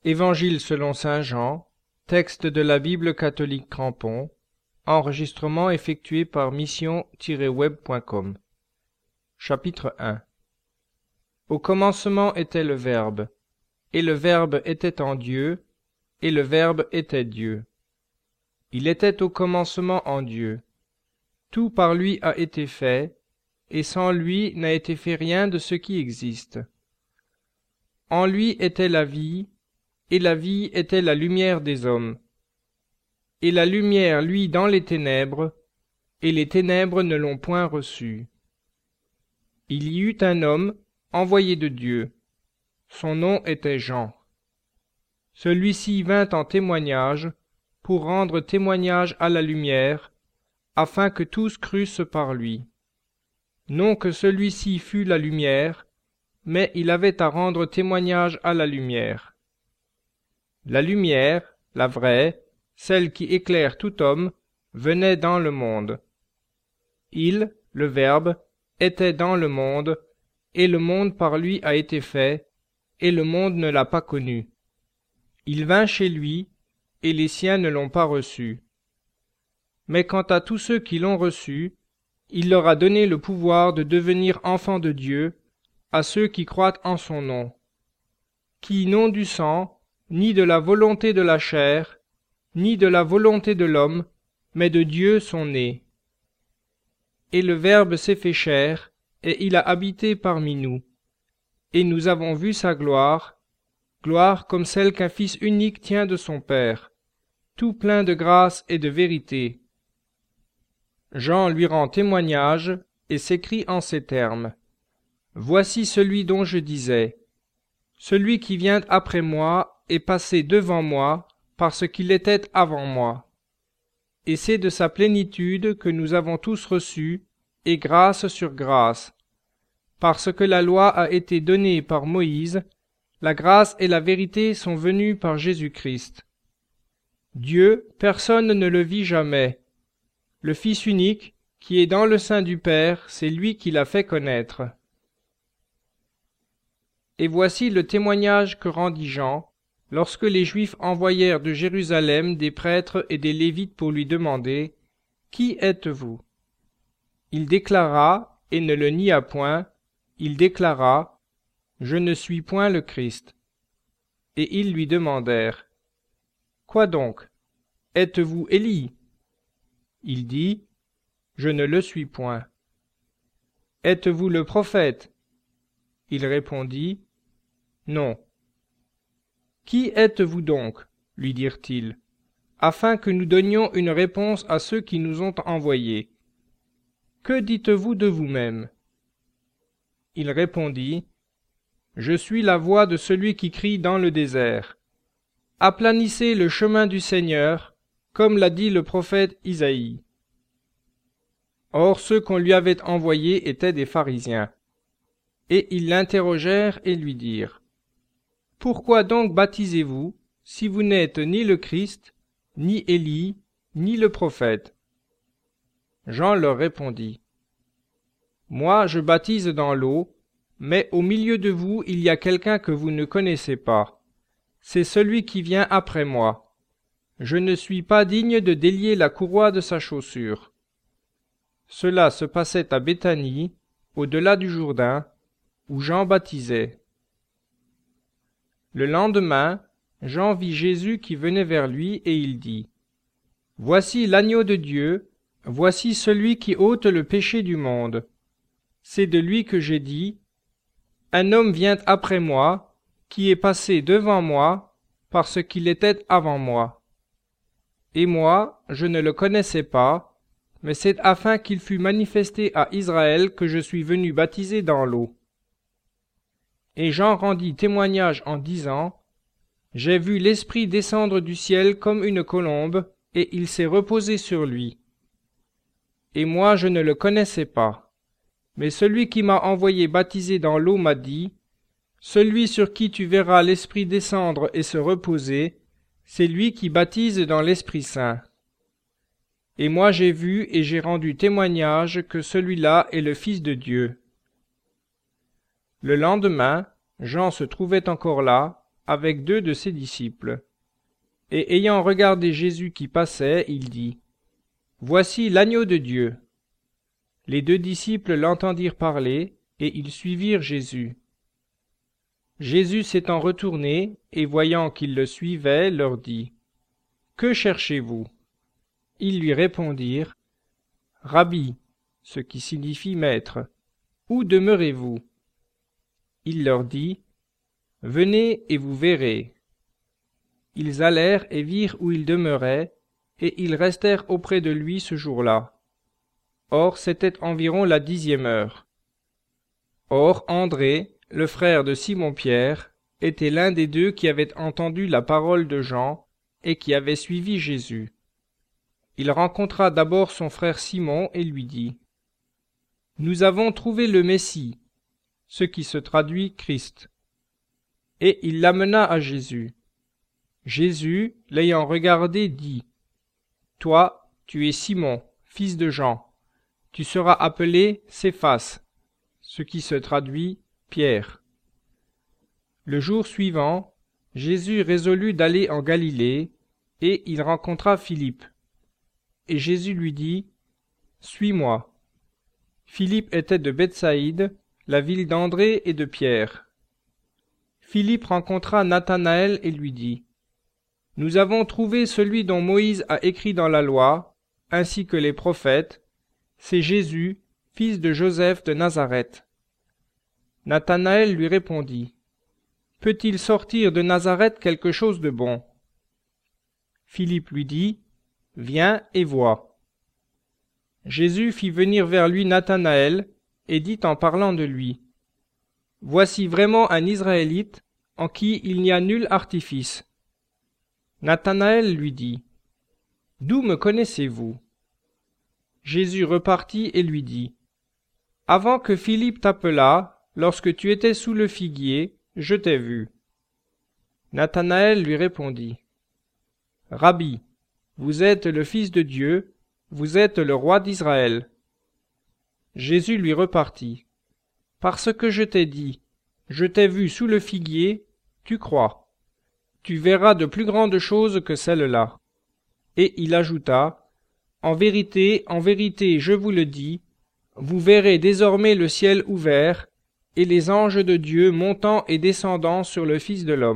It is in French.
Évangile selon saint Jean, texte de la Bible catholique Crampon, enregistrement effectué par mission-web.com. Chapitre 1. Au commencement était le Verbe, et le Verbe était en Dieu, et le Verbe était Dieu. Il était au commencement en Dieu. Tout par lui a été fait, et sans lui n'a été fait rien de ce qui existe. En lui était la vie, et la vie était la lumière des hommes. Et la lumière luit dans les ténèbres, et les ténèbres ne l'ont point reçue. Il y eut un homme, envoyé de Dieu. Son nom était Jean. Celui-ci vint en témoignage, pour rendre témoignage à la lumière, afin que tous crussent par lui. Non que celui-ci fût la lumière, mais il avait à rendre témoignage à la lumière. La lumière, la vraie, celle qui éclaire tout homme, venait dans le monde. Il, le Verbe, était dans le monde, et le monde par lui a été fait, et le monde ne l'a pas connu. Il vint chez lui, et les siens ne l'ont pas reçu. Mais quant à tous ceux qui l'ont reçu, il leur a donné le pouvoir de devenir enfants de Dieu, à ceux qui croient en son nom, qui n'ont du sang, ni de la volonté de la chair, ni de la volonté de l'homme, mais de Dieu sont nés. Et le Verbe s'est fait chair, et il a habité parmi nous. Et nous avons vu sa gloire, gloire comme celle qu'un Fils unique tient de son Père, tout plein de grâce et de vérité. Jean lui rend témoignage, et s'écrie en ces termes. Voici celui dont je disais, celui qui vient après moi est passé devant moi, parce qu'il était avant moi. Et c'est de sa plénitude que nous avons tous reçu, et grâce sur grâce. Parce que la loi a été donnée par Moïse, la grâce et la vérité sont venues par Jésus-Christ. Dieu, personne ne le vit jamais. Le Fils unique, qui est dans le sein du Père, c'est lui qui l'a fait connaître. Et voici le témoignage que rendit Jean, lorsque les Juifs envoyèrent de Jérusalem des prêtres et des Lévites pour lui demander « Qui êtes-vous » Il déclara, et ne le nia point, il déclara « Je ne suis point le Christ ». Et ils lui demandèrent « Quoi donc? Êtes-vous Élie » Il dit « Je ne le suis point ». « Êtes-vous le prophète » Il répondit « Non ». « Qui êtes-vous donc » lui dirent-ils, afin que nous donnions une réponse à ceux qui nous ont envoyés. « Que dites-vous de vous-même » Il répondit « Je suis la voix de celui qui crie dans le désert. Aplanissez le chemin du Seigneur, comme l'a dit le prophète Isaïe. » Or ceux qu'on lui avait envoyés étaient des pharisiens. Et ils l'interrogèrent et lui dirent « Pourquoi donc baptisez-vous, si vous n'êtes ni le Christ, ni Élie, ni le prophète » Jean leur répondit « Moi je baptise dans l'eau, mais au milieu de vous il y a quelqu'un que vous ne connaissez pas. C'est celui qui vient après moi. Je ne suis pas digne de délier la courroie de sa chaussure. » Cela se passait à Béthanie, au-delà du Jourdain, où Jean baptisait. Le lendemain, Jean vit Jésus qui venait vers lui, et il dit « Voici l'agneau de Dieu, voici celui qui ôte le péché du monde. C'est de lui que j'ai dit « Un homme vient après moi, qui est passé devant moi, parce qu'il était avant moi. Et moi, je ne le connaissais pas, mais c'est afin qu'il fût manifesté à Israël que je suis venu baptiser dans l'eau. » Et Jean rendit témoignage en disant « J'ai vu l'Esprit descendre du ciel comme une colombe, et il s'est reposé sur lui. Et moi je ne le connaissais pas. Mais celui qui m'a envoyé baptiser dans l'eau m'a dit « Celui sur qui tu verras l'Esprit descendre et se reposer, c'est lui qui baptise dans l'Esprit Saint. » Et moi j'ai vu et j'ai rendu témoignage que celui-là est le Fils de Dieu. Le lendemain, Jean se trouvait encore là, avec 2 de ses disciples. Et ayant regardé Jésus qui passait, il dit : « Voici l'agneau de Dieu. » Les 2 disciples l'entendirent parler, et ils suivirent Jésus. Jésus s'étant retourné, et voyant qu'ils le suivaient, leur dit : « Que cherchez-vous ? » Ils lui répondirent : « Rabbi, ce qui signifie maître, où demeurez-vous ? » Il leur dit : « Venez et vous verrez. » Ils allèrent et virent où il demeurait, et ils restèrent auprès de lui ce jour-là. Or c'était environ la 10e heure. Or André, le frère de Simon-Pierre, était l'un des 2 qui avaient entendu la parole de Jean et qui avaient suivi Jésus. Il rencontra d'abord son frère Simon et lui dit : « Nous avons trouvé le Messie, ce qui se traduit Christ. » Et il l'amena à Jésus. Jésus, l'ayant regardé, dit : « Toi, tu es Simon, fils de Jean. Tu seras appelé Céphas, ce qui se traduit Pierre. » Le jour suivant, Jésus résolut d'aller en Galilée, et il rencontra Philippe. Et Jésus lui dit : « Suis-moi. » Philippe était de Bethsaïde, la ville d'André et de Pierre. Philippe rencontra Nathanaël et lui dit : « Nous avons trouvé celui dont Moïse a écrit dans la loi, ainsi que les prophètes, c'est Jésus, fils de Joseph de Nazareth. » Nathanaël lui répondit : « Peut-il sortir de Nazareth quelque chose de bon ? » Philippe lui dit : « Viens et vois. » Jésus fit venir vers lui Nathanaël et dit en parlant de lui : « Voici vraiment un Israélite en qui il n'y a nul artifice. » Nathanaël lui dit : « D'où me connaissez-vous ? » Jésus repartit et lui dit : « Avant que Philippe t'appelât, lorsque tu étais sous le figuier, je t'ai vu. » Nathanaël lui répondit : « Rabbi, vous êtes le Fils de Dieu, vous êtes le roi d'Israël. » Jésus lui repartit : « Parce que je t'ai dit, je t'ai vu sous le figuier, tu crois. Tu verras de plus grandes choses que celles-là. » Et il ajouta : « En vérité, je vous le dis, vous verrez désormais le ciel ouvert, et les anges de Dieu montant et descendant sur le Fils de l'homme. »